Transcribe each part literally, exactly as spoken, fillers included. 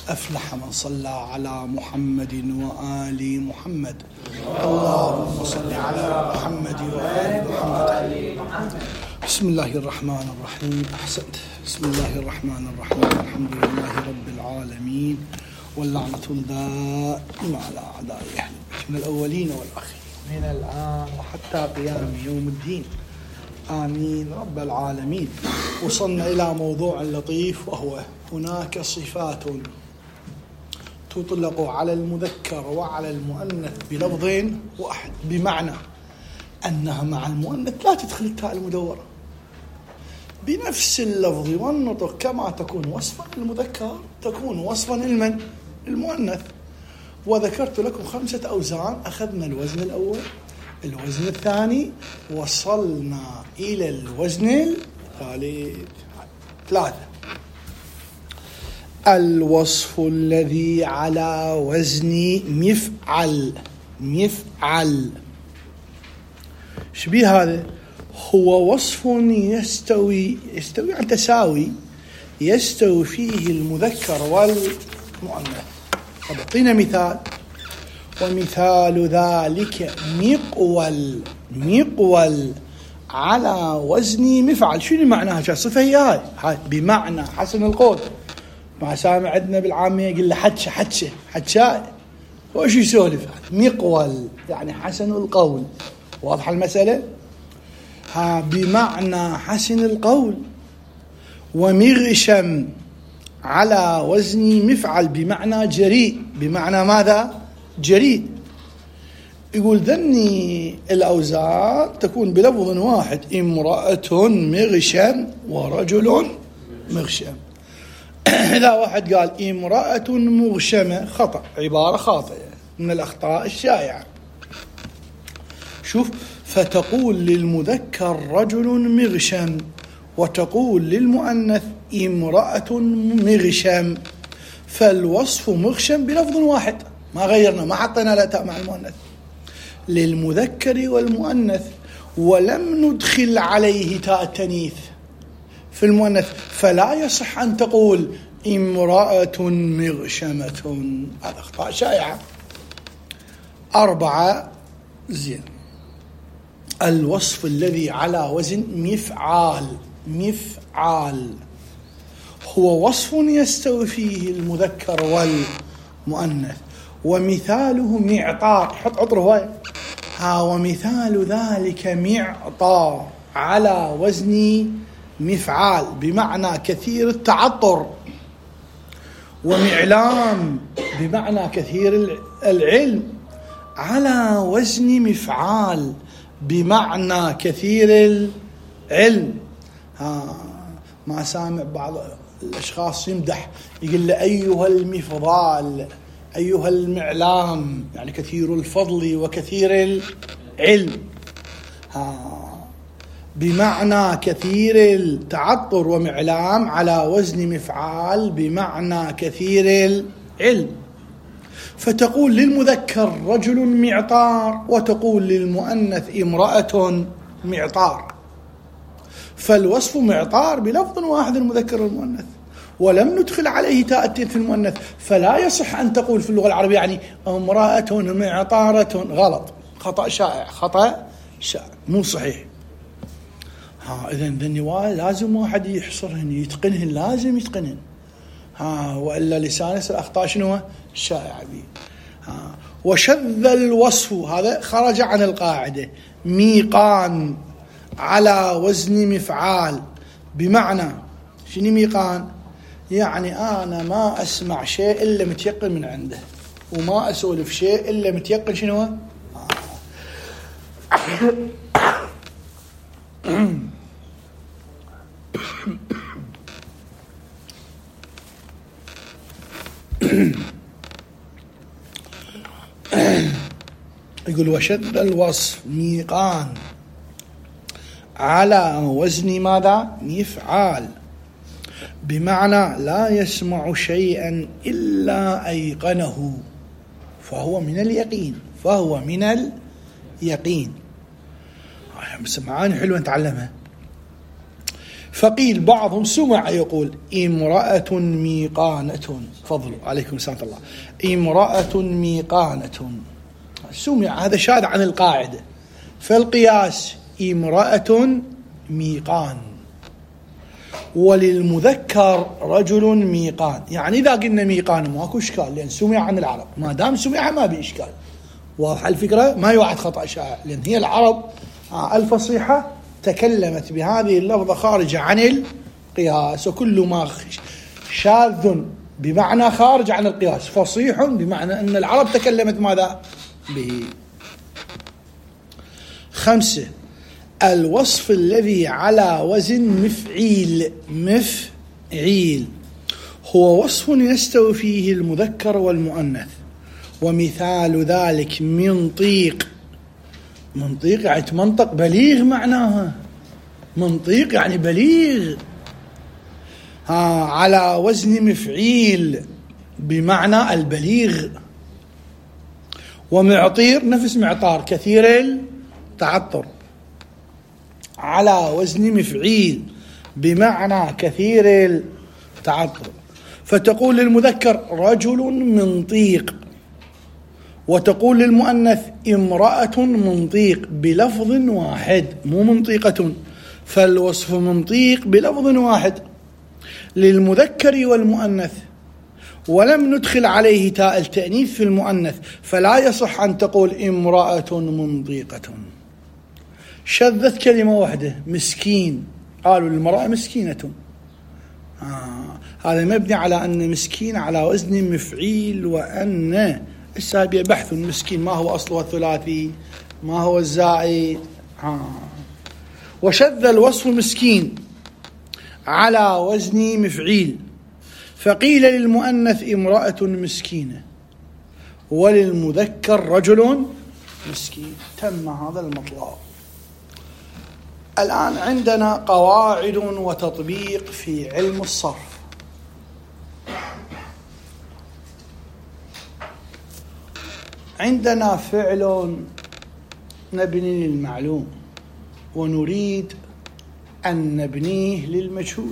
أفلح من صلى على محمد وآل محمد. اللهم صل على محمد وآل محمد. بسم الله الرحمن الرحيم. أحسنت. بسم الله الرحمن الرحيم. الحمد لله رب العالمين، واللعنة الدائمة على أعدائه من الأولين والآخرين من الآن وحتى قيام يوم الدين، آمين رب العالمين. وصلنا إلى موضوع لطيف، وهو هناك صفات تطلق على المذكر وعلى المؤنث بلفظين واحد، بمعنى أنها مع المؤنث لا تدخل التاء المدورة بنفس اللفظ والنطق، كما تكون وصفا للمذكر تكون وصفا للمن؟ المؤنث. وذكرت لكم خمسة أوزان. أخذنا الوزن الأول، الوزن الثاني، وصلنا إلى الوزن الثالث. ثلاثة. الوصف الذي على وزن مفعل. مفعل شبيه هذا؟ هو وصف يستوي يستوي عن تساوي يستوي فيه المذكر والمؤنث. طب اعطينا مثال. ومثال ذلك مقول. مقول على وزن مفعل. شنو معناها؟ صفة هي هاي هاي بمعنى حسن القول. ما سامع عندنا بالعامية يقول له حدشة حدشة حدشاء، وش يسولف؟ مقول يعني حسن القول. واضحة المسألة؟ ها بمعنى حسن القول. ومغشم على وزن مفعل بمعنى جريء. بمعنى ماذا؟ جريء. يقول ذني الأوزان تكون بلفظ واحد: امرأة مغشم ورجل مغشم. إذا واحد قال امرأة مغشمة، خطأ، عبارة خاطئة من الأخطاء الشائعة. شوف، فتقول للمذكر رجل مغشم، وتقول للمؤنث امرأة مغشم، فالوصف مغشم بلفظ واحد، ما غيرنا، ما حطينا لا تاء مع المؤنث، للمذكر والمؤنث، ولم ندخل عليه تاء التانيث في المؤنث، فلا يصح أن تقول امرأة مغشمة. هذا أخطاء شائعة. أربعة. زين. الوصف الذي على وزن مفعال. مفعال هو وصف يستوي فيه المذكر والمؤنث، ومثاله معطار. حط عطر هواي. ها ومثال ذلك معطار على وزن مفعال بمعنى كثير التعطر. ومعلام بمعنى كثير العلم على وزن مفعال بمعنى كثير العلم. ها ما سامع بعض الأشخاص يمدح يقول له أيها المفضال، أيها المعلام، يعني كثير الفضل وكثير العلم. ها بمعنى كثير التعطر. ومعلام على وزن مفعال بمعنى كثير العلم. فتقول للمذكر رجل معطار، وتقول للمؤنث امرأة معطار، فالوصف معطار بلفظ واحد المذكر والمؤنث، ولم ندخل عليه تاء التانيث في المؤنث، فلا يصح أن تقول في اللغة العربية يعني امرأة معطارة. غلط، خطأ شائع، خطأ شائع مو صحيح. ها إذن ذني لازم واحد يحصرهن يتقنهن، لازم يتقنهن. ها وإلا لسانه الأخطاء شنو؟ شائعة بي. ها وشذ الوصف، هذا خرج عن القاعدة. ميقان على وزن مفعال بمعنى شنو ميقان؟ يعني أنا ما أسمع شيء إلا متيقن من عنده، وما أسولف شيء إلا متيقن شنو؟ آه. يقول وشد الوصف ميقان على وزن ماذا؟ مفعال بمعنى لا يسمع شيئا إلا أيقنه، فهو من اليقين فهو من اليقين. بس معاني حلوة نتعلمها. فقيل بعضهم سمع يقول امرأة ميقانة، فضلوا عليكم السلام الله، امرأة ميقانة، سمع هذا شاذ عن القاعدة. فالقياس امرأة ميقان، وللمذكر رجل ميقان. يعني إذا قلنا ميقان ماكو إشكال، لأن سمع عن العرب، ما دام سمع ما بإشكال. واضح الفكرة؟ ما يوعد خطأ شائع، لأن هي العرب الفصيحة تكلمت بهذه اللفظة خارجة عن القياس، وكل ما شاذ بمعنى خارج عن القياس فصيح بمعنى أن العرب تكلمت ماذا به. خمسة، الوصف الذي على وزن مفعيل. مفعيل هو وصف يستوي فيه المذكر والمؤنث، ومثال ذلك منطيق. منطيق يعني منطق بليغ، معناها منطيق يعني بليغ. ها على وزن مفعيل بمعنى البليغ. ومعطير نفس معطار، كثير التعطر. على وزن مفعيل بمعنى كثير التعطر. فتقول للمذكر رجل منطيق، وتقول للمؤنث امرأة منطيق بلفظ واحد، مو منطيقة. فالوصف منطيق بلفظ واحد للمذكر والمؤنث، ولم ندخل عليه تاء التأنيث في المؤنث، فلا يصح أن تقول امرأة منطيقة. شذت كلمة واحدة مسكين، قالوا للمرأة مسكينة. آه. هذا مبني على أن مسكين على وزن مفعيل، وأن السابية بحث مسكين ما هو أصله الثلاثي، ما هو الزائد. آه. وشذ الوصف مسكين على وزن مفعيل، فقيل للمؤنث امرأة مسكينة، وللمذكر رجل مسكين. تم هذا المطلب. الآن عندنا قواعد وتطبيق في علم الصرف. عندنا فعل نبني للمعلوم، ونريد أن نبنيه للمجهول.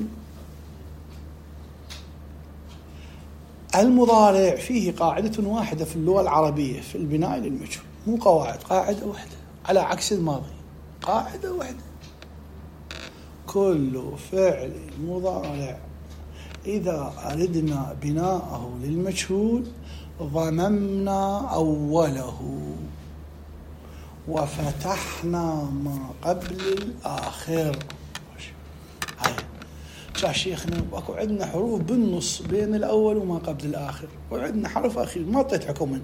المضارع فيه قاعدة واحدة في اللغة العربية في البناء للمجهول، مو قواعد، قاعدة واحدة، على عكس الماضي قاعدة واحدة. كل فعل مضارع إذا أردنا بناءه للمجهول ضممنا أوله وفتحنا ما قبل الآخر. هاي شا شيخنا اكو عندنا حروف بالنص بين الأول وما قبل الآخر، وعندنا حرف أخير ما اعطيت حكما.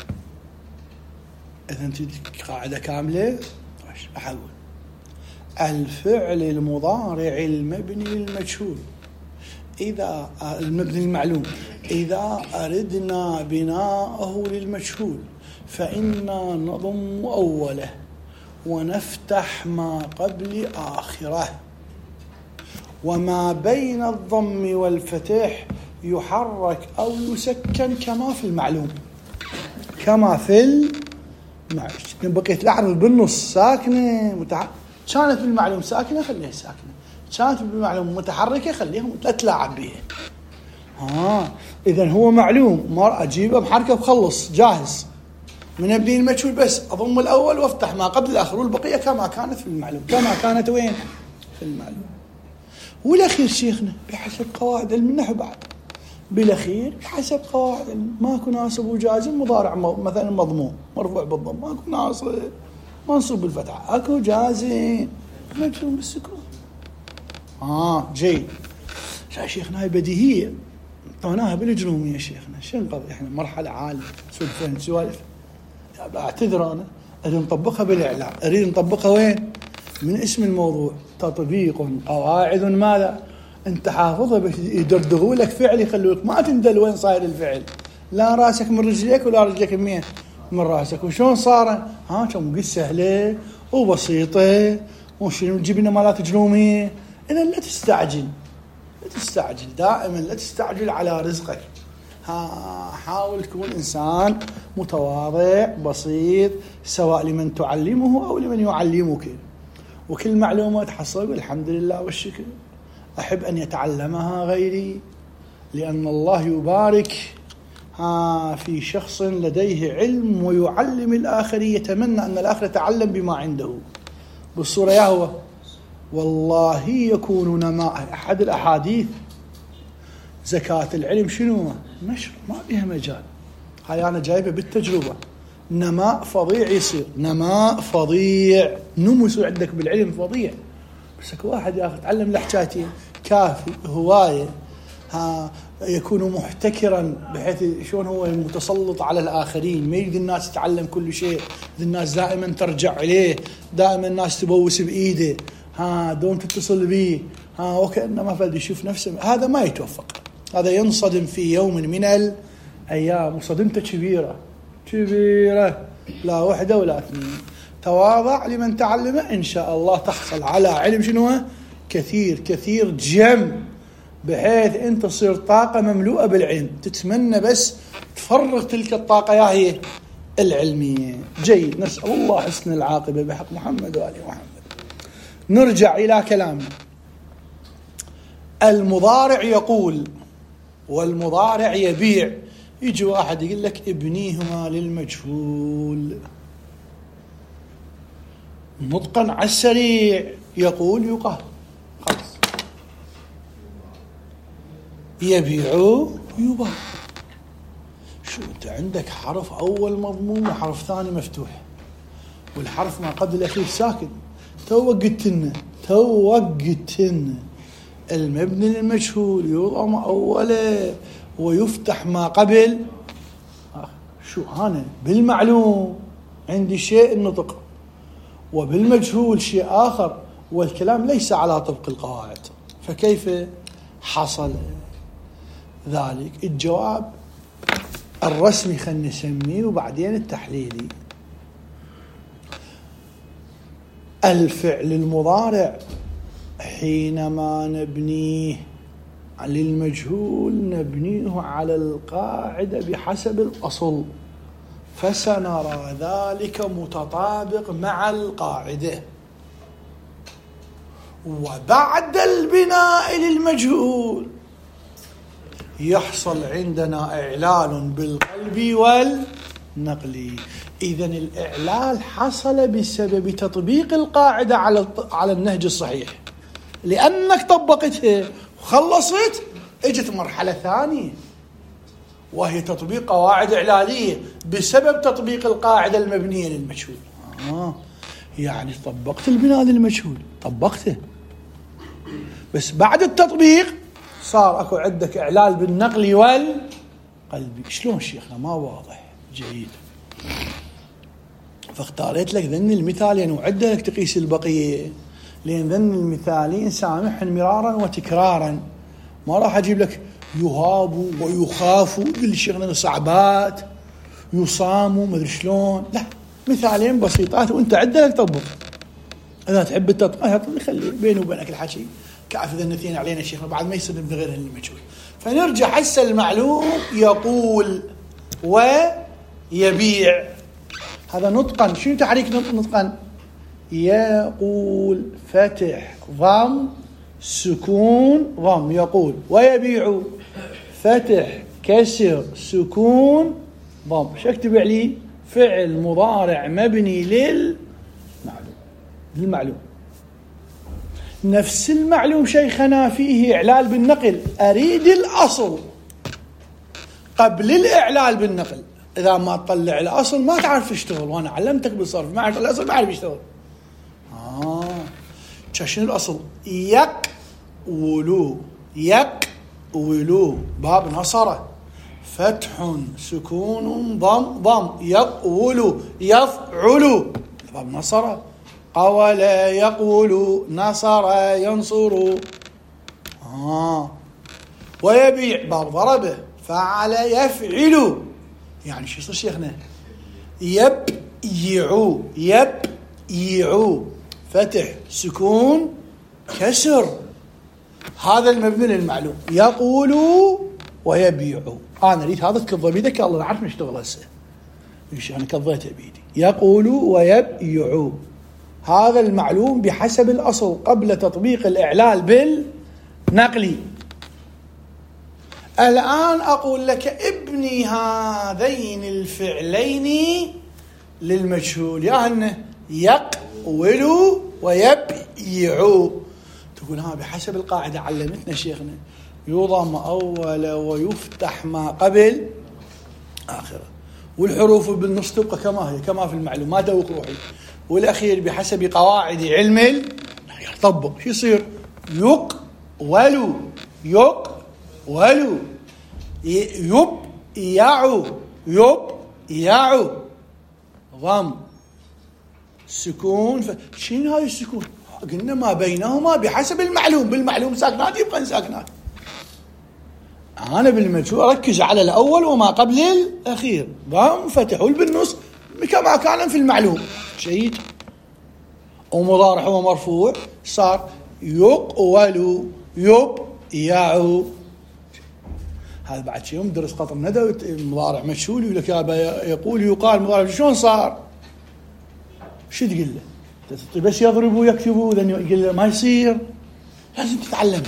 إذا انت قاعدة كاملة. أحاول الفعل المضارع المبني للمجهول إذا المبني المعلوم إذا أردنا بناءه للمجهول فإنا نضم أوله ونفتح ما قبل آخره، وما بين الضم والفتح يحرك أو يسكن كما في المعلوم. كما في المعلوم بقيت الأحرف بالنص ساكنة متع... كانت بالمعلوم ساكنة خليها ساكنة، كانت بالمعلوم متحركة خليها لا تلاعب بيها. آه إذن هو معلوم ما أجيبه بحركة وخلص جاهز. من أبني المجهول بس أضم الأول وافتح ما قبل الآخر، والبقية كما كانت في المعلوم. كما كانت وين؟ في المعلوم. والأخير شيخنا بحسب قواعد علم النحو بعد، بالأخير بحسب قواعد ماكو ناصب وجازم مضارع مثلا مضموم مرفوع بالضم، ماكو ناصب منصوب بالفتحة، اكو جازم مجزوم بالسكون. اه جيد. يا شيخنا هاي بديهية طوناها بالجنومية يا شيخنا، شو نقضي احنا مرحلة عالية سولفين سوالف. اعتذر انا اريد نطبقها بالاعلام، اريد نطبقها وين؟ من اسم الموضوع تطبيق قواعد ماذا؟ انت حافظها بس يدردغوا لك فعل يخلوك ما تندل وين صاير الفعل، لا راسك من رجليك ولا رجلك منين؟ من راسك. وشون صار؟ ها كم قد سهله وبسيطه وشنو جبنا مالات جنوميه. اذا لا تستعجل، لا تستعجل دائما، لا تستعجل على رزقك. ها حاول تكون انسان متواضع بسيط، سواء لمن تعلمه او لمن يعلمك، وكل معلومه تحصل الحمد لله والشكر. أحب أن يتعلمها غيري، لأن الله يبارك ها في شخص لديه علم ويعلم الآخرين، يتمنى أن الآخر يتعلم بما عنده بالصورة يهوى. والله يكون نماء. أحد الأحاديث زكاة العلم شنو؟ نشر، ما بها مجال. هاي أنا جايبة بالتجربة. نماء فظيع يصير، نماء فظيع، نمو يصير عندك بالعلم فظيع. بس اكو واحد يا اخي تعلم لحجاتين كافي هوايه، ها يكون محتكرا بحيث شلون هو متسلط على الاخرين، ما يريد الناس تتعلم كل شيء، الناس دائما ترجع اليه، دائما الناس تبوس بايده، ها دون تتصل به، ها وكانما فد يشوف نفسه. هذا ما يتوفق، هذا ينصدم في يوم من الايام، وصدمته كبيره كبيره، لا وحده ولا اثنين. تواضع لمن تعلم، إن شاء الله تحصل على علم شنو كثير كثير جم، بحيث أنت تصير طاقة مملوءة بالعلم، تتمنى بس تفرغ تلك الطاقة يا هي العلمية. جيد، نسأل الله حسن العاقبة بحق محمد وآل محمد. نرجع إلى كلامنا. المضارع يقول والمضارع يبيع. يجي واحد يقول لك ابنيهما للمجهول نطقا على السريع، يقول يقال خلاص، يبيع يباع. شو انت عندك حرف اول مضموم وحرف ثاني مفتوح، والحرف ما قبل الاخير ساكن. توقتنا توقتنا المبني للمجهول يضم اوله ويفتح ما قبل. شو هنا بالمعلوم عندي شيء النطق، وبالمجهول شيء آخر، والكلام ليس على طبق القواعد، فكيف حصل ذلك؟ الجواب الرسمي خلنا نسميه وبعدين التحليلي. الفعل المضارع حينما نبنيه للمجهول نبنيه على القاعدة بحسب الأصل، فسنرى ذلك متطابق مع القاعدة. وبعد البناء للمجهول يحصل عندنا إعلال بالقلب والنقل. إذن الإعلال حصل بسبب تطبيق القاعدة على على النهج الصحيح، لأنك طبقتها وخلصت، اجت مرحلة ثانية وهي تطبيق قواعد إعلالية بسبب تطبيق القاعدة المبنية للمجهول. آه يعني طبقت البناء للمجهول، طبقته، بس بعد التطبيق صار أكو عندك إعلال بالنقل والقلبي. شلون شيخنا؟ ما واضح. جيد، فاختاريت لك ذن المثالين وعدة لك تقيس البقية، لأن ذن المثالين سامح مرارا وتكرارا، ما راح أجيب لك يهاب ويخاف يقول لي شيخنا صعبات، يصام ما ادري شلون، لا، مثالين بسيطات وانت عدة لك طبق. اذا تحب التطبيق خلي بيني وبينك الحكي كعف اذا نثين علينا شيخنا بعد ما يصير من غير المجهول. فنرجع حس المعلوم يقول ويبيع، هذا نطقا. شنو تحريك نطقا؟ يقول فتح ضم سكون ضم يقول، ويبيع فتح كسر سكون ضم. شو اكتب عليه؟ فعل مضارع مبني للمعلوم للمعلوم. نفس المعلوم شيخنا فيه إعلال بالنقل، أريد الأصل قبل الإعلال بالنقل. إذا ما تطلع الأصل ما تعرف تشتغل، وأنا علمتك بالصرف ما عرف الأصل ما عرف يشتغل. آه شنو الأصل؟ يقولوا يقولوا باب نصره فتح سكون ضم ضم، يقولوا يفعلوا باب نصره، قول يقول نصر ينصر. آه ويبيع باب ضربه فعل يفعل، يعني شو يصير شيخنا؟ يبيعوا يبيعوا فتح سكون كسر، هذا المبني للمعلوم. يقولوا ويبيعوا، انا اريد هذا تكظى بيدك، الله نعرف نشتغل هسه ايش انا كظيته بيدي. يقولوا ويبيعوا، هذا المعلوم بحسب الاصل قبل تطبيق الاعلال نقلي. الآن أقول لك ابني هذين الفعلين للمجهول، يا هن يقول ويبيع. تقول ها بحسب القاعدة علمتنا شيخنا يضم أول ويفتح ما قبل آخره، والحروف بالنص تبقى كما هي كما في المعلوم، ما دوق روحي. والأخير بحسب قواعد علم طبق شو يصير؟ يقول يقول يب يعو يب يعو ضم سكون. شنو هاي السكون؟ قلنا ما بينهما بحسب المعلوم، بالمعلوم ساكنات يبقى ساكنات. أنا بالمجهول أركز على الأول وما قبل الأخير، ضم فتح، بالنص كما كان في المعلوم شيء. ومضارع هو مرفوع صار يقول يب يعو. هذا بعد شيء مدرس قطر ندى مضارع مجهول يقول لك يقول يقال مضارع شلون صار؟ شو تقول له؟ بس يضربوا يكتبوا لأنه يقول له ما يصير، لازم تتعلم.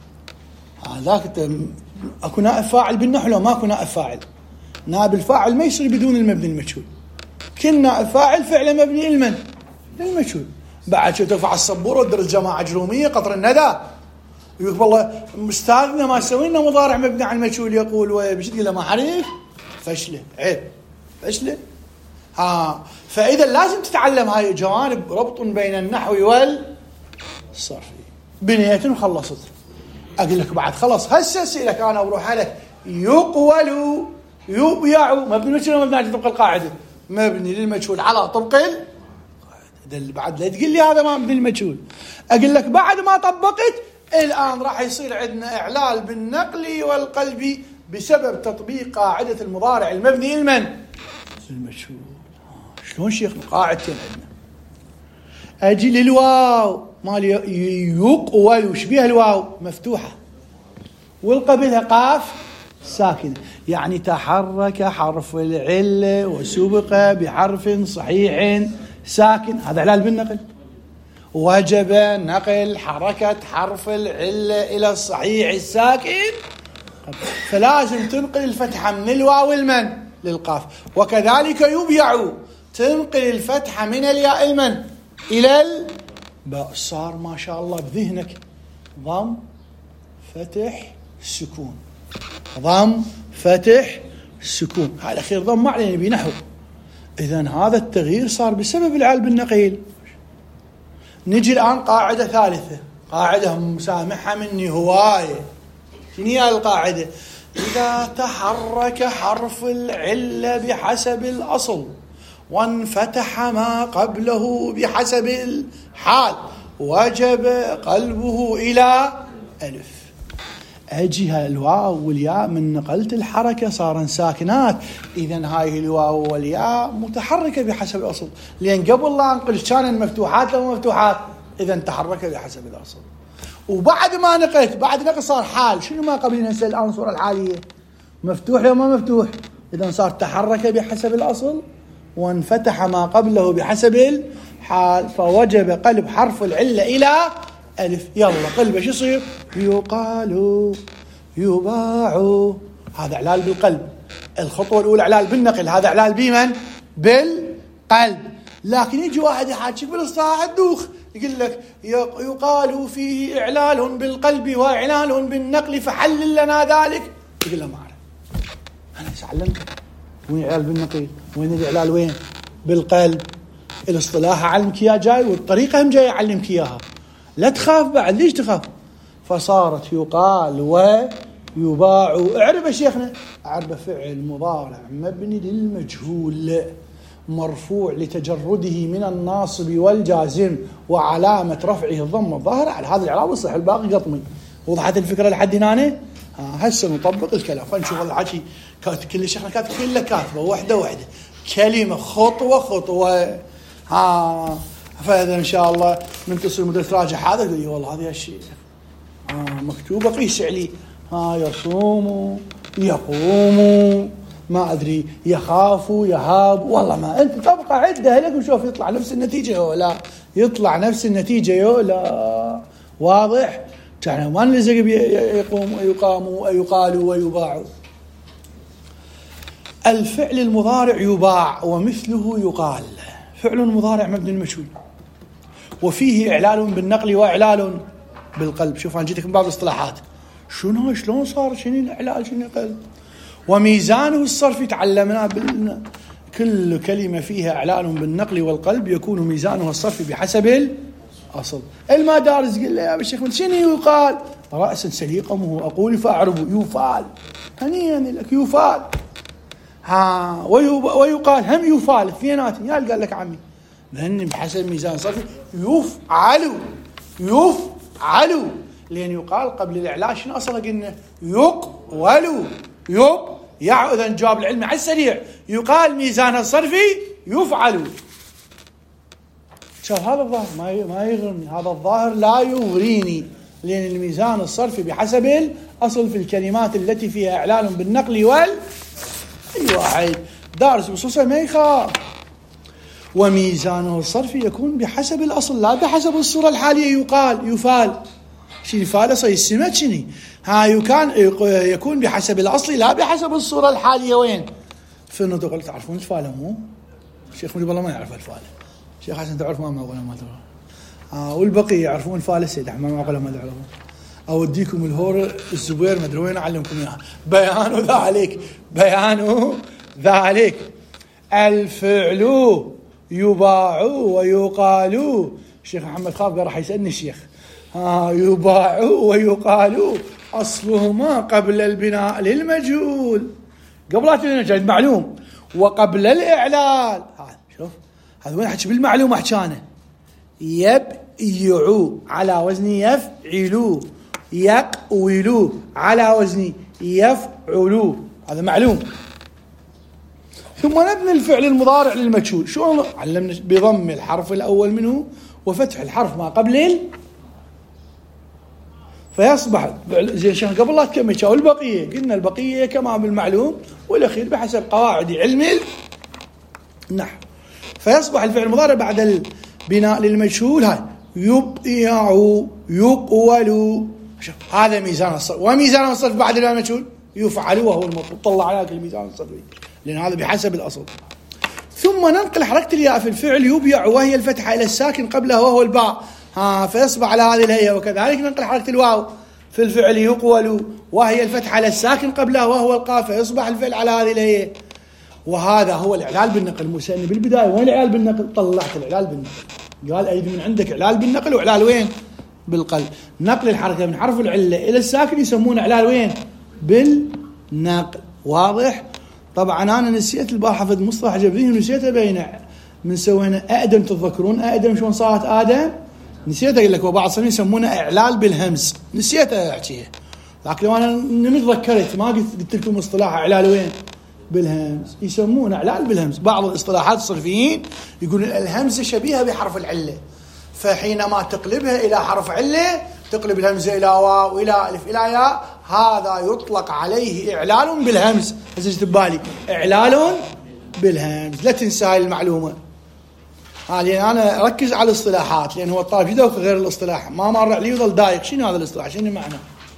هذاك اكو نائب فاعل بالنحو لو ما اكو نائب فاعل. نائب الفاعل ما يصير بدون المبني المجهول، كل نائب فاعل فعل مبني لمن؟ للمجهول. بعد شو ترفع السبوره وتدرس جماعه جروميه قطر الندى يقول والله مستاذنا ما سوي لنا مضارع مبني على المجهول يقول وبش تقول له ما عرف فشله عيب فشله. ها فاذا لازم تتعلم هاي الجوانب، ربط بين النحو والصرف. بنيت وخلصت. اقول لك بعد خلص هسه اسالك انا واروح لك يقول يبيع مبني للمجهول مبني على طبق القاعده، مبني للمجهول على طبق القاعده. بعد لا تقول لي هذا ما مبني للمجهول. اقول لك بعد ما طبقت الآن راح يصير عندنا إعلال بالنقل والقلب بسبب تطبيق قاعدة المضارع المبني لمن؟ المجهول. شلون شيخ قاعدتين عندنا؟ أجي للواو مال يقول وش بيها الواو؟ مفتوحة والقبلها قاف ساكنة، يعني تحرك حرف العلة وسبق بحرف صحيح ساكن، هذا إعلال بالنقل. وجب نقل حركة حرف العلة إلى الصحيح الساكن، فلازم تنقل الفتحة من الواو المن للقاف. وكذلك يبيع تنقل الفتحة من الياء المن إلى الباء. صار ما شاء الله بذهنك ضم فتح سكون، ضم فتح سكون. هذا الأخير ضم معلن بنحو. إذن هذا التغيير صار بسبب العلب بالنقيل. نجي الآن قاعدة ثالثة، قاعدة مسامحة مني هواية. شنو هي القاعدة؟ إذا تحرك حرف العلة بحسب الأصل وانفتح ما قبله بحسب الحال وجب قلبه إلى ألف. أجيها الواو والياء من نقلت الحركة صارن ساكنات، إذن هاي الواو والياء متحركة بحسب الأصل، لأن قبل لا أنقل كانن مفتوحات لو مفتوحات، إذن تحرك بحسب الأصل. وبعد ما نقلت بعد نقل صار حال. شنو ما قبلنا هسه الآن صورة الحالية؟ مفتوح لو ما مفتوح، إذن صار تحرك بحسب الأصل وانفتح ما قبله بحسب الحال، فوجب قلب حرف العلة إلى ألف. يلا قلبه شو يصير؟ يقال يباع. هذا إعلال بالقلب. الخطوة الأولى إعلال بالنقل، هذا إعلال بمن؟ بالقلب. لكن يجي واحد يحاكيك بالإصطلاح الدوخ يقول لك يقال فيه إعلال بالقلب وإعلال بالنقل فحلل لنا ذلك. يقول له ما أعرف، أنا سأعلمك وين إعلال بالنقل وين الإعلال وين بالقلب. الاصطلاح أعلمك إياه جاي والطريقة هم جاي أعلمك إياها، لا تخاف. بعد ليش تخاف؟ فصارت يقال ويباع. اعرف يا شيخنا، اعرف فعل مضارع مبني للمجهول مرفوع لتجرده من الناصب والجازم وعلامة رفعه الضمة الظاهرة على هذا الإعراب والصح الباقي قطمي. وضحت الفكرة لحد هنا؟ هسه نطبق الكلام فنشوف الحكي. كاتب كل شيخنا كاتب كله كاتبه واحدة واحدة كلمة خطوة خطوة. ها فإذا إن شاء الله من تصل مدرس راجع هذا يقول لي والله هذا الشيء آه مكتوبة قيس عليه. ها يصوم يقوم ما أدري يخاف يهاب، والله ما أنت تبقى عدة لك وشوف يطلع نفس النتيجة ولا يطلع نفس النتيجة ولا. واضح؟ كان ما نلزق يقوم ويقام ويقال ويباع. الفعل المضارع يباع ومثله يقال. فعل مضارع مبني المجهول وفيه إعلال بالنقل وإعلال بالقلب. شوف أنا جيتك من بعض الاصطلاحات، شنو شلون صار، شنو الإعلال شنو القلب. وميزانه الصرفي تعلمنا بال... كل كلمة فيها إعلال بالنقل والقلب يكون ميزانها الصرفي بحسب الأصل. المدارس قل له يا شيخ شنو يقال، رأسا سليقمه أقول فأعربه يفال، هنيئا لك يفال. ها ويقال هم يفال اثنيناتي، يا قال لك عمي لأن بحسب ميزان صرفي يفعل يفعل، لأن يقال قبل الإعلان شنو أصلا قلنا يقول يب يع. إذا جواب العلمي على السريع يقال ميزان الصرفي يفعل. شوف هذا الظاهر ما ما يغرني، هذا الظاهر لا يغريني، لأن الميزان الصرفي بحسب الأصل في الكلمات التي فيها إعلان بالنقل وال أي واحد دارس بصوصه ما يخاف. وميزانه الصرفي يكون بحسب الأصل لا بحسب الصورة الحالية. يقال يفال شنو يفال صي السمات شنو ها يكان يكون بحسب الأصل لا بحسب الصورة الحالية. وين في النطق تعرفون الفالة مو الشيخ مجيب الله ما يعرف الفالة، الشيخ حسن تعرف ما معقولة ما تعرف، آه والبقية يعرفون الفالة السيد أحمد ما معقولة ما تعرفون. أوديكم الهور الزبير ما أدري وين أعلمكم إياها. بيان ذلك بيان ذلك الفعل يباع ويقال. الشيخ محمد خاف راح يسألني الشيخ ها يباع ويقال أصلهما قبل البناء للمجهول قبل لا معلوم وقبل الإعلال. هذا شوف هذا وين حكي بالمعلوم أحكانه يبيع على وزن يفعلوا يقولوا على وزن يفعلوا، هذا معلوم. ثم نبني الفعل المضارع للمجهول. شو علمنا بضم الحرف الأول منه وفتح الحرف ما قبل ال... فيصبح زين شان قبل لا تكمل شاو البقية قلنا البقية كما بالمعلوم والأخير بحسب قواعد علم النحو. فيصبح الفعل المضارع بعد البناء للمجهول هاي يبيع يقول. هذا ميزان الصرف. وميزان الصرف بعد البناء للمجهول يفعل وهو المطلوب. طلع عليك الميزان الصرفي لأن هذا بحسب الأصل. ثم ننقل حركة الياء في الفعل يبيع وهي الفتحة إلى الساكن قبله وهو الباء ها فيصبح على هذه الهيئة. وكذلك ننقل حركة الواو في الفعل يقول وهي الفتحة إلى الساكن قبله وهو القاف فيصبح الفعل على هذه الهيئة. وهذا هو الإعلال بالنقل. موسى بالبداية وين الإعلال بالنقل؟ طلعت الإعلال بالنقل، قال أيضا من عندك إعلال بالنقل وإعلال وين؟ بالقلب. نقل الحركة من حرف العلة إلى الساكن يسمونه إعلال وين؟ بالنقل. واضح؟ طبعا أنا نسيت الباحث مصطلح جبريه نسيته بين من سوينا أقدم. تتذكرون أقدم شلون صارت آدم؟ نسيت أقول لك. وبعض الصنين يسمونه إعلال بالهمز، نسيت أحكيه. لكن لو أنا متذكرت ما قلت قلت لكم اصطلاح إعلال وين؟ بالهمز. يسمونه إعلال بالهمز. بعض الاصطلاحات الصرفيين يقولون الهمزة شبيهة بحرف العلة، فحينما تقلبها إلى حرف علة تقلب الهمزة إلى واو إلى ألف إلى ياء، هذا يطلق عليه إعلال بالهمز. هزجت ببالي إعلال بالهمز، لا تنسى هاي المعلومة. ها لأن أنا أركز على الاصطلاحات، لأن هو الطالب يدوك غير الاصطلاح ما مر عليه وظل دايق شنو هذا الاصطلاح شنو معنى.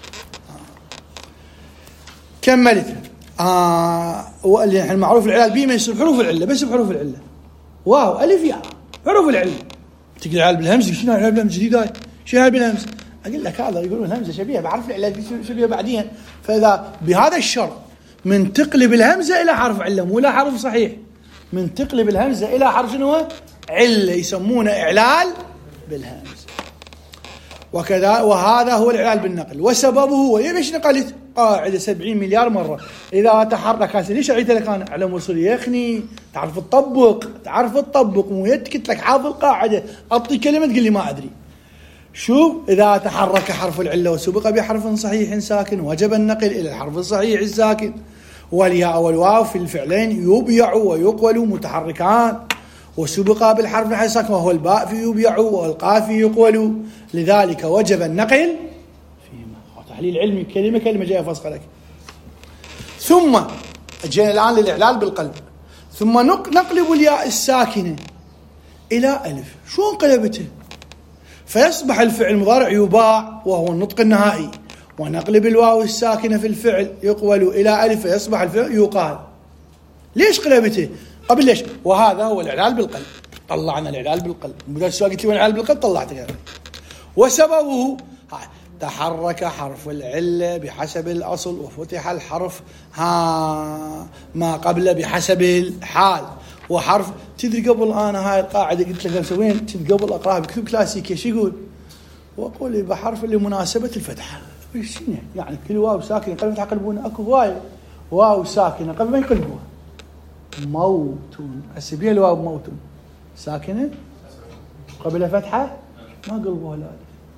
كملت آه واللي المعروف العلال بيه ما يصير حروف العلة بس بحروف العلة واو ألف ياء حروف العلة. تقول العلال بالهمز شنو العلال بالهمز جديد هاي شنو العلال بالهمز؟ أقول لك هذا يقولون الهمزة شبيهة بعرف العلة شبيهة بعدين. فإذا بهذا الشرط من تقلب الهمزة إلى حرف علة مو لا حرف صحيح، من تقلب الهمزة إلى حرف شنو علة يسمونه إعلال بالهمزة. وكذا وهذا هو الإعلال بالنقل. وسببه هو ليش نقلت قاعدة سبعين مليار مرة إذا تحرك هسه ليش أعيد لك أنا على وصل يخني تعرف تطبق تعرف تطبق مو يتكت لك حافظ القاعدة أعطي كلمة تقول لي ما أدري. شوف إذا تحرك حرف العلة وسبق بحرف صحيح ساكن وجب النقل إلى الحرف الصحيح الساكن. والياء والواو في الفعلين يبيع ويقول متحركان وسبق بالحرف الساكن وهو الباء في يبيع والقاف في يقول، لذلك وجب النقل فيما. تحليل علمي كلمة كلمة جاية فصخ لك. ثم جينا الآن للإعلال بالقلب. ثم نقلب الياء الساكنة إلى ألف. شو انقلبته؟ فيصبح الفعل المضارع يباع وهو النطق النهائي، ونقلب الواو الساكنة في الفعل يقول إلى ألف فيصبح الفعل يقال. ليش قلبته؟ قبل ليش؟ وهذا هو الإعلال بالقلب. طلعنا الإعلال بالقلب. بدل السؤال قلت لي وين الإعلال بالقلب طلعته يعني. وسببه تحرك حرف العلة بحسب الأصل وفتح الحرف ها ما قبل بحسب الحال. وحرف تدري قبل أنا هاي القاعدة قلت لك مسوين كنت قبل أقراها بكتب كلاسيكية شو يقول؟ وأقول بحرف لمناسبة الفتحة. إيش يعني كل واو ساكنة قبل فتحة يقلبونها. أكو واو واو ساكنة قبل ما يقلبوها موت. أسبيها الواو موت ساكنة قبل فتحة ما قلبوها لا.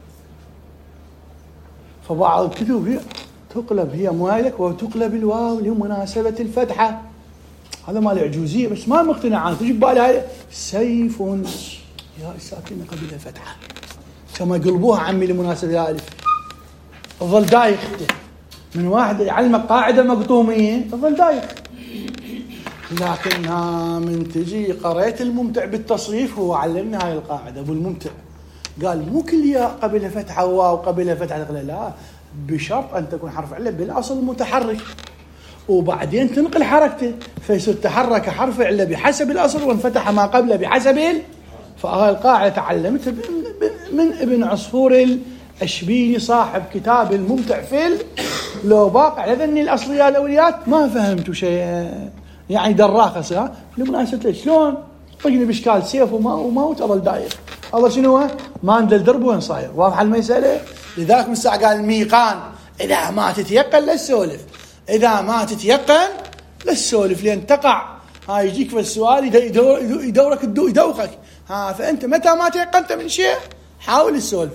فبعض الكتب هي تقلب هي موالك وتقلب الواو لمناسبة الفتحة. هذا مال عجوزية بس ما مقتنع عنه. تجيب بالها سيف يا ساكنة قبل الفتحة كما يقلبوها عمي لمناسبة الألف. تظل دايخ من واحد يعلمك قاعدة مقطومية تظل دايخ. لكنها من تجي قريت الممتع بالتصريف هو علمنا هاي القاعدة أبو الممتع قال مو كل ياء قبل فتحة واو قبل فتحة لا بشرط أن تكون حرف علة بالأصل متحرك وبعدين تنقل حركته فيصير تحرك حرف علة بحسب الأصل وانفتح ما قبله بحسب ال. فهاي القاعدة تعلمتها من ابن عصفور الأشبيلي صاحب كتاب الممتع في لو باقي على ذني الأصليات الأوليات ما فهمتوا شيء يعني دراخص ها لمناسبة شلون طقني بإشكال سيف وما وموت أظل داير الله شنو ما ندل درب وين صاير واضح المسألة. لذلك من ساعة قال الميقان إذا ما تتيقن لا تسولف إذا ما تتيقن لا تسولف لأن تقع ها يجيك في السؤال يدور يدورك يدوخك ها فأنت متى ما تيقنت من شيء حاول تسولف.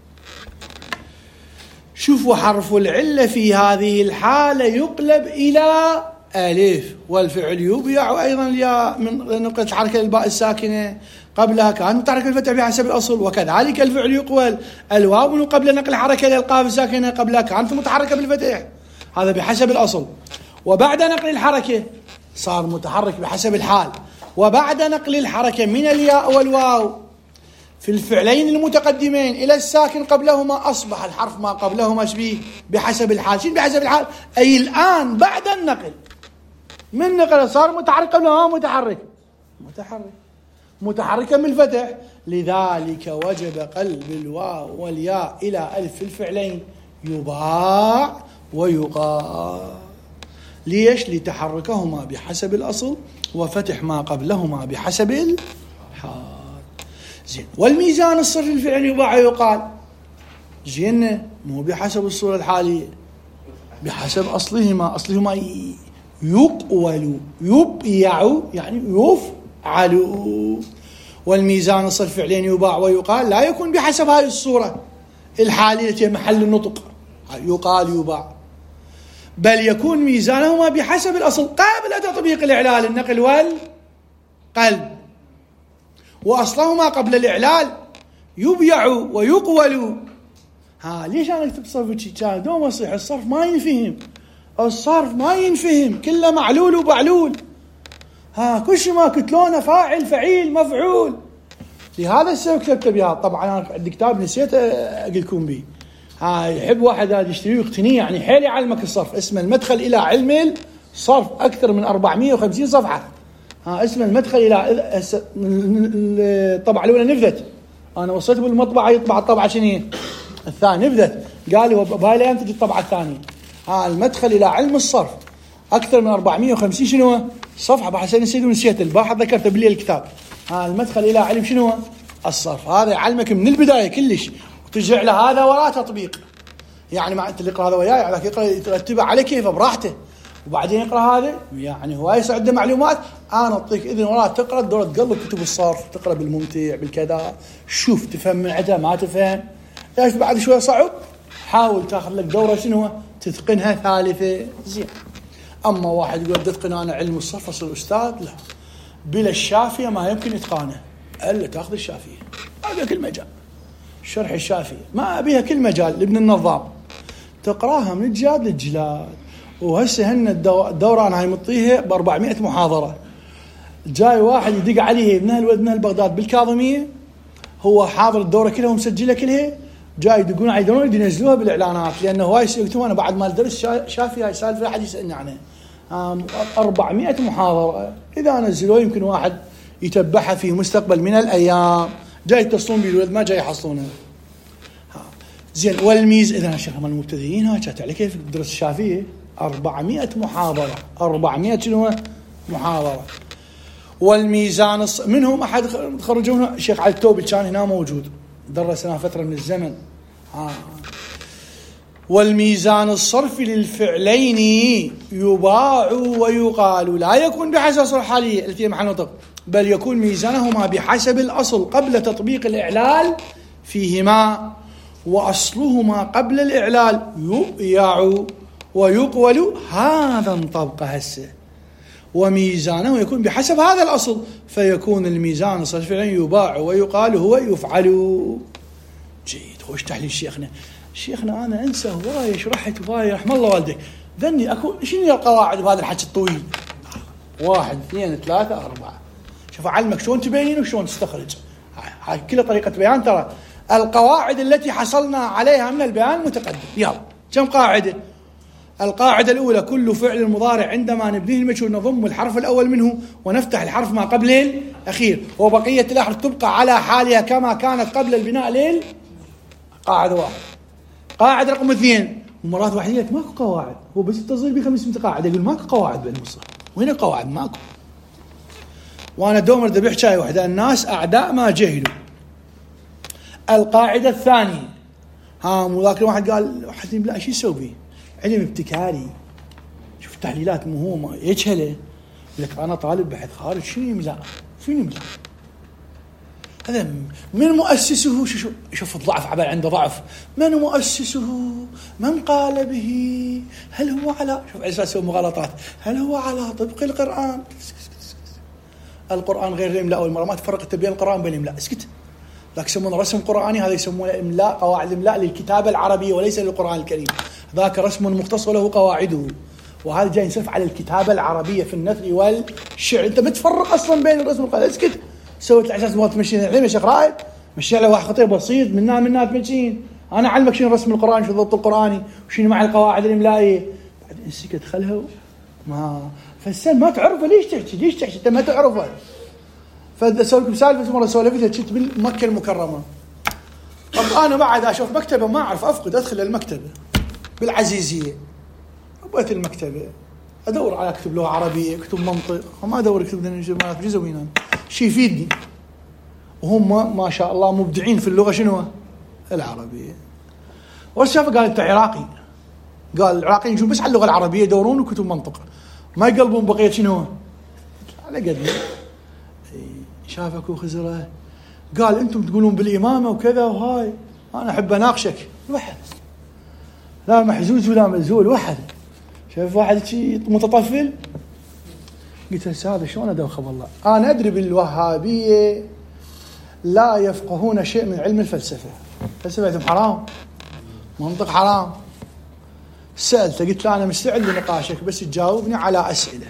شوفوا حرف العلة في هذه الحالة يقلب إلى ألف والفعل يبيع أيضا الياء من نقطة الحركة الباء الساكنة قبلها كان متحرك الفتح بحسب الأصل وكذلك الفعل يقول الواو قبل نقل الحركة إلى القاف الساكنة قبلها كانت متحركة بالفتح هذا بحسب الأصل وبعد نقل الحركة صار متحرك بحسب الحال وبعد نقل الحركة من الياء والواو في الفعلين المتقدمين إلى الساكن قبلهما أصبح الحرف ما قبلهما شبيه بحسب الحال. شنو بحسب الحال؟ أي الآن بعد النقل من نقل صار متحرك قبلهما متحرك متحرك متحركا بالفتح. لذلك وجب قلب الواو والياء إلى ألف في الفعلين يباع ويقال. ليش؟ لتحركهما بحسب الأصل وفتح ما قبلهما بحسب الحال. زين والميزان الصرفي الفعل يباع ويقال زين مو بحسب الصورة الحالية بحسب أصلهما. أصلهما يقول يبيع يعني يفعل. والميزان الصرفي فعلين يباع ويقال لا يكون بحسب هذه الصورة الحالية التي محل النطق يقال يباع بل يكون ميزانهما بحسب الأصل قبل تطبيق الإعلال النقل والقلب وأصلهما قبل الإعلال يبيع ويقول. ها ليش أنا أكتب صرف كان دوم أصيح الصرف ما ينفهم الصرف ما ينفهم كله معلول وبعلول ها كل شيء ما كتلونه فاعل فعيل مفعول. لهذا السبب كتبت بها. طبعا أنا عندي كتاب نسيت أقولكم به ها يحب واحد هذا يشتريه ويقتنيه يعني حيل يعلمك الصرف اسمه المدخل إلى علم الصرف أكثر من أربعمائة وخمسين صفحة ها اسمه المدخل إلى الطبعة الأولى نفذت أنا وصلت بالمطبعة يطبع الطبعة شنو الثانية نفذت قال لي وبايلة أنت الطبعة الثانية ها المدخل إلى علم الصرف أكثر من أربعمائة وخمسين شنو صفحة بحسن نسيت ونسيت الباحث ذكرت بالليل الكتاب ها المدخل إلى علم شنو الصرف. هذا يعلمك من البداية كلش وترجع له هذا وراء تطبيق يعني ما أنت اللي يقرأ هذا وياي على يقرأ يترتبه على كيفه براحته وبعدين يقرأ هذا يعني هو يسعد عنده معلومات أنا أعطيك إذن وراء تقرأ دورة تقلب كتب الصرف تقرأ بالممتع بالكذا شوف تفهم من عدها ما تفهم ليش بعد شوية صعب حاول تأخذ لك دورة شنو تتقنها ثالثة زين. أما واحد يقول تتقن أنا علم الصرف أصير أستاذ لا بلا الشافية ما يمكن يتقانه إلا تأخذ الشافية هذا كل مجال شرح الشافية ما أبيها كل مجال لابن النظام تقراها من الجاد للجلاد. وهسه هن الدورة أنا هاي مطيها بأربعمائة محاضرة جاي واحد يدق عليه ابن الولد من البغداد بالكاظمية هو حاضر الدوره كلها ومسجله كلها، جاي يدقون على يدرون ينزلوها بالاعلانات، لانه هواي يكتبون انا بعد ما الدرس شاف هاي السالفه لا حد يسالني عنها. أربعمائة محاضره اذا نزلوها يمكن واحد يتبعها في مستقبل من الايام، جاي يتصلون بالولد ما جاي يحصلونها. زين والميز اذا شيخ من المبتدئين ها كانت على كيف الدرس الشافعيه أربعمائة محاضره، أربعمائة شنو محاضره. والميزان الص... منهم احد تخرجون الشيخ علي التوبي كان هنا موجود درسنا فتره من الزمن. آه. والميزان الصرفي للفعلين يباع ويقال لا يكون بحسب الأصل الحالية التي محل نطق، بل يكون ميزانهما بحسب الأصل قبل تطبيق الإعلال فيهما، وأصلهما قبل الإعلال يؤيع ويقول. هذا انطبق هسه، وميزانه يكون بحسب هذا الأصل، فيكون الميزان الصرفي يباع ويقال هو يفعل. جيد. خوش تحليل شيخنا. شيخنا أنا أنسى هواية شرحت هواية رحم الله والديك، ذني أكو شنو القواعد بهذا الحكي الطويل؟ واحد اثنين ثلاثة أربعة. شوف أعلمك شلون تبين وشلون تستخرج. هاي كل طريقة بيان. ترى القواعد التي حصلنا عليها من البيان متقدم. يلا كم قاعدة؟ القاعدة الأولى كل فعل مضارع عندما نبنيه المجهول نضم الحرف الأول منه ونفتح الحرف ما قبل الأخير، وبقية الأحرف تبقى على حالها كما كانت قبل البناء ليل. قاعدة واحد. قاعدة رقم اثنين، ومرات واحد يقول لك ماكو قواعد، هو بس التصغير بخمسمائة قاعدة، يقول ماكو قواعد بالمصر. وين القواعد؟ ماكو. وأنا دوم أريد بحكاية واحدة، الناس أعداء ما جهلوا. القاعدة الثانية، ها مو ذاك واحد قال واحد لا شو يسوي؟ علم ابتكاري. شوف التحليلات مو هو ما يجهله. يقول لك أنا طالب بحث خارج شنو يملا؟ شنو يملا؟ هذا من مؤسسه؟ شوف شوف الضعف، عبال عنده ضعف. من مؤسسه؟ من قال به؟ هل هو على شوف أساس مغالطات، هل هو على طبق القرآن؟ القرآن غير الإملاء والمرة ما تفرق بين القرآن بين الإملاء. اسكت. لكن يسمونه رسم قرآني، هذا يسمونه إملاء، قواعد الإملاء للكتابة العربية وليس للقرآن الكريم. ذاك رسم مختص له قواعده، وهذا جاي ينصرف على الكتابة العربية في النثر والشعر. أنت بتفرق أصلا بين الرسم والقواعد. اسكت. سويت الأساس ما تمشين العلم يا شيخ رائد، مشي على واحد خطير بسيط منا منا تمشين. أنا أعلمك شنو رسم القرآن، شو الضبط القرآني، وشنو مع القواعد الإملائية. بعدين سكت خلها ما فالسن ما تعرفه. ليش تحكي؟ ليش تحكي أنت ما تعرفه؟ فأسوي لكم سالفة مرة سولفتها كنت بالمكة المكرمة. طب أنا بعد أشوف مكتبة ما أعرف أفقد، أدخل المكتبة بالعزيزية، أبغى المكتبة أدور على كتب لغة عربية، كتب منطق، وما أدور كتب نجمات جزوينا شيء يفيدني. وهم ما شاء الله مبدعين في اللغة شنو؟ العربية. والشافة قال أنت عراقي، قال العراقيين يجون بس على اللغة العربية يدورون وكتب منطق، ما يقلبون بقية شنو؟ على قدنا. شافك وخزره قال أنتم تقولون بالإمامة وكذا وهاي، أنا أحب أناقشك. واحد لا محزوز ولا مزول، واحد شايف واحد شيء متطفل. قلت هذا شلون أدوخه؟ والله أنا أدري بالوهابية لا يفقهون شيء من علم الفلسفة. فلسفتهم حرام، منطق حرام. سألته قلت له أنا مستعد لنقاشك بس تجاوبني على أسئلة.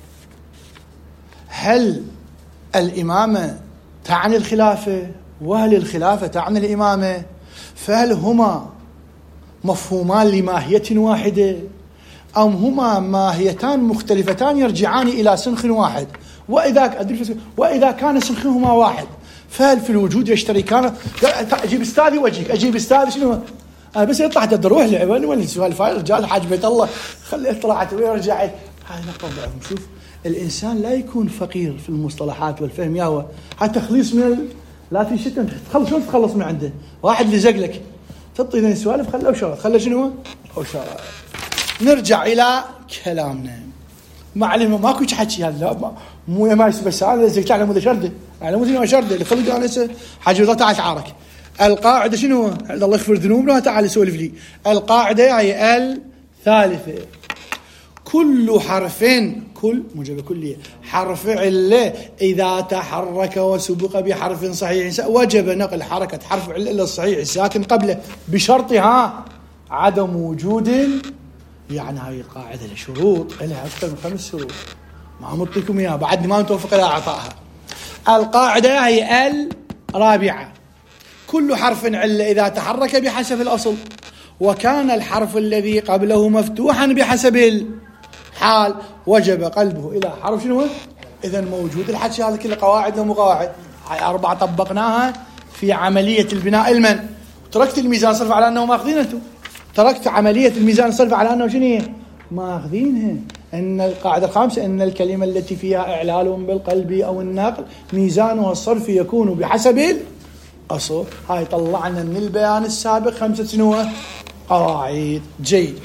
هل الإمامة تعني الخلافة؟ وهل الخلافة تعني الإمامة؟ فهل هما مفهومان لماهية واحدة أم هما ماهيتان مختلفتان يرجعان إلى سنخ واحد؟ وإذا وإذا كان سنخهما واحد فهل في الوجود يشتركان؟ أجيب أستاذي وجهك، أجيب أستاذي شنو؟ أنا بس يطلع تدروح لعبان ولا سؤال فايل رجال حاج بيت الله خلي طلعت ويرجعت. هاي نقطة ضعفهم. شوف الإنسان لا يكون فقير في المصطلحات والفهم، يا هو حتى تخليص من ال... لا في شيء تخلص شلون تخلص من عنده واحد اللي زقلك تطي ذي السوالف خله وشرط خله شنو أو شرط. نرجع إلى كلامنا. معلم ماكو حكي هذا مو ما بس هذا زي تعلم ماذا شرده على مو شرده اللي خلق انا هسه حاجه الله تعال تعارك. القاعده شنو؟ الله يغفر ذنوبنا تعال سولف لي. القاعده هي الثالثه كل حرف كل موجبه كليه حرف عله اذا تحرك وسبق بحرف صحيح وجب نقل حركه حرف عله الى الصحيح الساكن قبله بشرطها عدم وجود. يعني هاي القاعده لشروط لها اكثر من خمس شروط ما مطيكم اياها بعد ما نتوفق الى اعطائها. القاعده هي الرابعه كل حرف علة إذا تحرك بحسب الأصل وكان الحرف الذي قبله مفتوحا بحسب الحال وجب قلبه إلى حرف شنو. إذا موجود الحكي هذا كله قواعد ومو قواعد. هاي أربعة طبقناها في عملية البناء المن. تركت الميزان صرف على أنه ماخذين أنتم. تركت عملية الميزان صرف على أنه شنو ماخذينها. إن القاعدة الخامسة إن الكلمة التي فيها إعلال بالقلب أو النقل ميزانها الصرف يكون بحسب الأصل. هاي طلعنا من البيان السابق خمسة سنوات قواعد. جيد.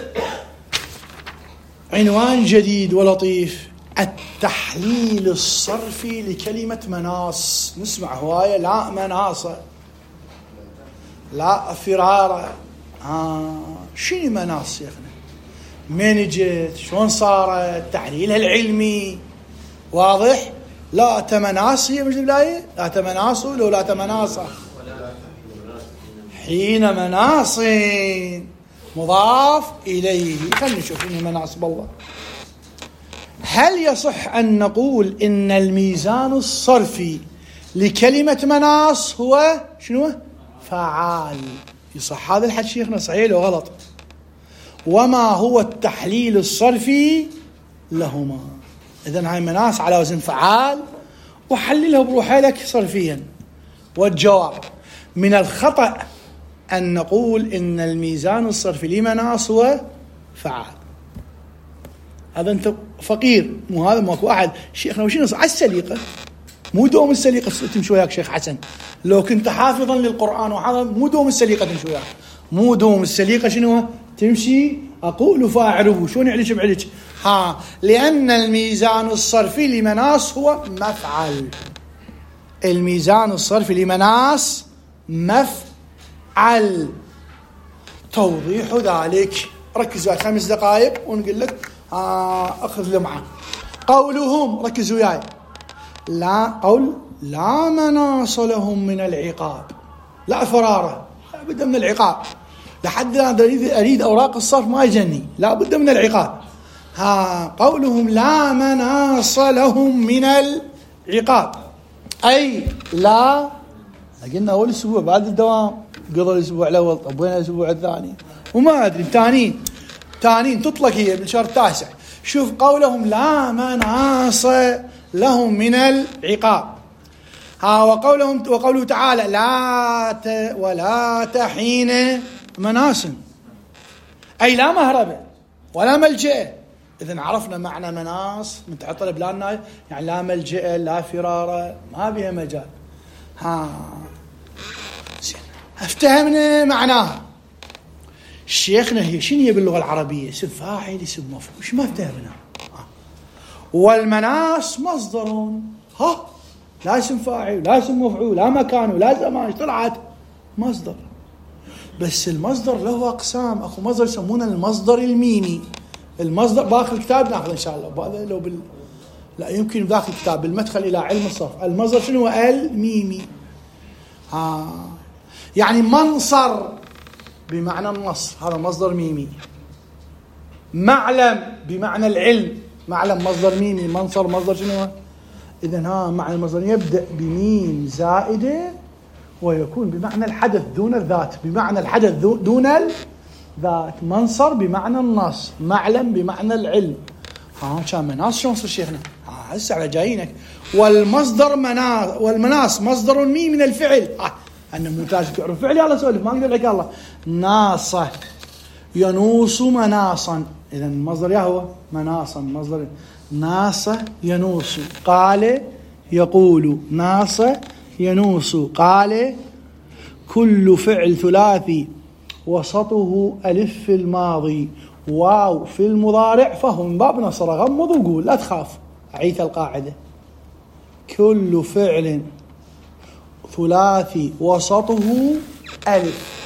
عنوان جديد ولطيف: التحليل الصرفي لكلمة مناص. نسمع هواية لا مناصة لا فرارة. آه شنو مناص يا أخي؟ من جت شلون صارت تحليلها العلمي واضح. لا تمناص هي مش البداية. لا تمناص لو لا تمناصة حين مناص مضاف إليه. خلينا نشوف إنه مناص بالله. هل يصح أن نقول إن الميزان الصرفي لكلمة مناص هو شنو؟ فعال. يصح هذا الحديث شيخنا صحيح لو غلط؟ وما هو التحليل الصرفي لهما؟ إذن هاي مناص على وزن فعال وحللها بروحها لك صرفيا. والجواب: من الخطأ أن نقول إن الميزان الصرفي لمناص هو فعال. هذا أنت فقير. مو هذا ماكو أحد. شيخنا وشي نص على السليقة مو دوم السليقة تمشي وياك شيخ حسن. لو كنت حافظا للقرآن وحافظا مو دوم السليقة تمشي وياك. مو دوم السليقة شنو تمشي. أقول فاعله شلون يعلش بعلش. ها لأن الميزان الصرفي لمناص هو مفعل. الميزان الصرفي لمناص مفعل. توضيح ذلك ركزوا على خمس دقائق ونقول لك آه أخذ لمعة. قولهم ركزوا وياي. لا قول لا مناص لهم من العقاب. لا فرارة لا بد من العقاب. لحد الآن أريد, أريد أوراق الصرف ما يجني. لا بد من العقاب. ها قولهم لا مناص لهم من العقاب أي لا. قلنا أول أسبوع بعد الدوام قضى الأسبوع الأول. طب وين الأسبوع الثاني وما أدري. تانين تانين تطلق هي بالشهر التاسع. شوف قولهم لا مناص لهم من العقاب. ها وقولهم وقوله تعالى لا ت ولا تحين مناص أي لا مهرب ولا ملجأ. إذن عرفنا معنى مناص متعطل بلاننا يعني لا ملجأ لا فرارة ما بها مجال. ها افتهمنا معناها. شيخنا هي شنو هي باللغة العربية؟ اسم فاعل اسم مفعول. وش ما افتهمنا. والمناص مصدر. ها لا اسم فاعل لا اسم مفعول لا مكان ولا زمان طلعت مصدر. بس المصدر له أقسام. أخو مصدر يسمونه المصدر الميمي. المصدر باخر الكتاب ناخذ إن شاء الله. لو بال لا يمكن داخل الكتاب بالمدخل إلى علم الصرف. المصدر شنو؟ الميمي. ها يعني منصر بمعنى النصر هذا مصدر ميمي. معلم بمعنى العلم. معلم مصدر ميمي. منصر مصدر شنو؟ إذن ها معنى المصدر يبدأ بميم زائدة ويكون بمعنى الحدث دون الذات. بمعنى الحدث دون الذات. منصر بمعنى النص. معلم بمعنى العلم. ها كان مناص شلون صار شيخنا؟ ها هسه على جايينك. والمصدر مناص والمناص مصدر ميم من الفعل. ها أنا ممتاز تعرف فعل. يلا سولف ما أقدر لك. الله ناصة ينوص مناصا. إذا المصدر يهوى مناصا. مصدر ناصة ينوص. قال يقول. ناصة ينوص. قال كل فعل ثلاثي وسطه ألف في الماضي واو في المضارع فهو من باب نصر. غمض وقول لا تخاف. أعيد القاعدة. كل فعل ثلاثي وسطه ألف.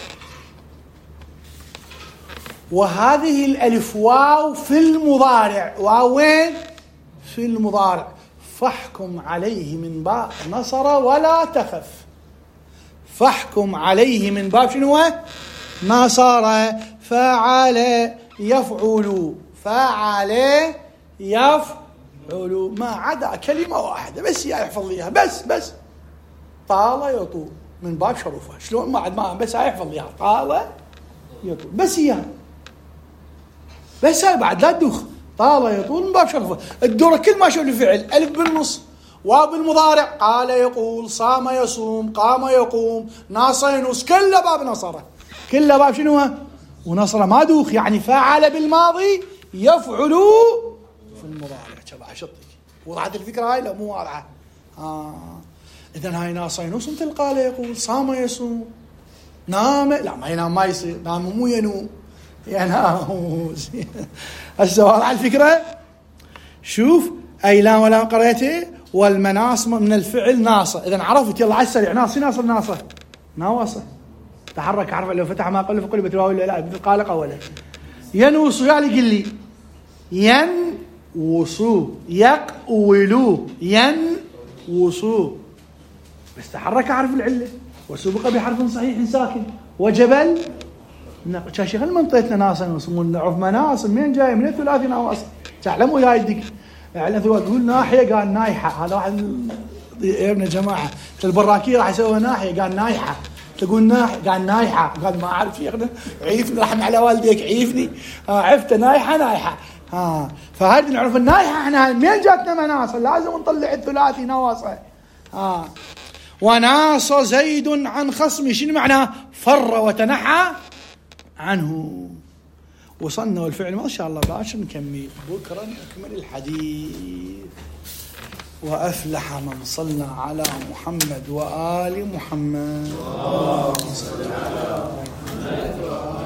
وهذه الألف واو في المضارع. واو وين؟ في المضارع. فاحكم عليه من باب نصر ولا تخف. فاحكم عليه من باب شنو؟ نصر. فعل يفعل. فعل يفعل ما عدا كلمة واحدة بس يا يحفظ ليها. بس بس طال يطول. من باب شرفه. شلون؟ ما عاد ما بس هاي يحفظ اياها، طال يطول بس اياها، بس هاي بعد لا تدوخ، طال يطول من باب شرفه. الدور كل ما شوف الفعل الف بالنص، واو بالمضارع، قال يقول، صام يصوم، قام يقوم، ناص ينوس، كله باب نصره، كله باب شنو ونصره، ما دوخ. يعني فعل بالماضي يفعل في المضارع. شباب شطك وضعت الفكره هاي لا مو واضحه. آه. اذا هاي ناص ينوس مثل قال يقول، صام يصوم، نام لا ما ينام، ما يصير نام، مو ينوم ينام. هسه واضحه الفكره. شوف اي لا ولا قريته والمناص من الفعل ناصه. اذا عرفت يلا على السريع ناصي ناصر ناصه ناوصه تحرك حرف لو فتح ما قل فقل بتواو ولا لا مثل قال قوله. ينوص يعني قل لي ينوصو، يقولو ينوصو، بس تحرك حرف العله وسبق بحرف صحيح ساكن وجبل. شاشي خل منطقتنا ناصه ينوصون نعرف مناص من جاي من الثلاثي ناوصه. تعلموا يا يدك يعني تقول ناحيه قال نايحه، هذا واحد يا ابن جماعه البراكيه راح يسوي ناحيه قال نايحه، تقول ناحيه قال نايحه، قال ما اعرف شيخنا عيفني رحم على والديك عيفني، آه عفت نايحه نايحه. ها فهذه نعرف النايحه احنا من جاتنا مناصه لازم نطلع الثلاثي نواصه. ها وناص زيد عن خصمي، شنو معناه؟ فر وتنحى عنه. وصلنا والفعل ما شاء الله باكر نكمل بكره نكمل الحديث. وأفلح من صلى على محمد وآل محمد. اللهم صل على محمد.